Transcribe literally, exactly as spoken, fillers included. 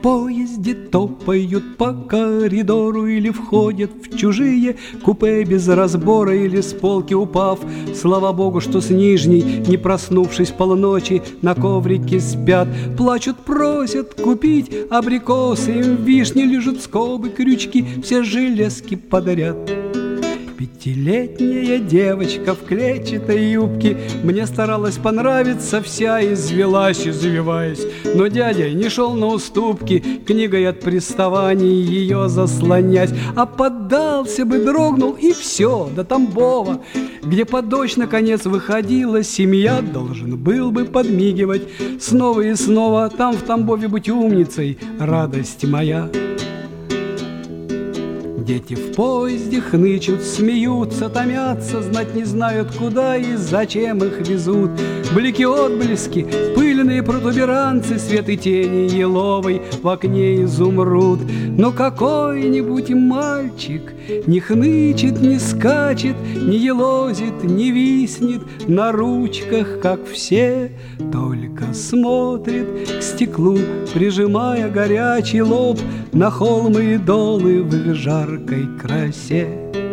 поезде топают по коридору или входят в чужие купе без разбора, или с полки упав. Слава богу, что с нижней, не проснувшись полночи, на коврике спят. Плачут, просят купить абрикосы, им вишни, лежат скобы, крючки, все железки подряд. Пятилетняя девочка в клетчатой юбке мне старалась понравиться, вся извелась, извиваясь. Но дядя не шел на уступки, книгой от приставаний ее заслонясь. А поддался бы, дрогнул, и все, до Тамбова, где под дождь наконец выходила семья. Должен был бы подмигивать снова и снова, там в Тамбове быть умницей, радость моя. Дети в поезде хнычут, смеются, томятся, знать не знают, куда и зачем их везут. Блики-отблески, пыльные протуберанцы, свет и тени еловой в окне изумруд. Но какой-нибудь мальчик не хнычет, не скачет, не елозит, не виснет на ручках, как все, только смотрит к стеклу, прижимая горячий лоб на холмы и долы в их жаркой красе.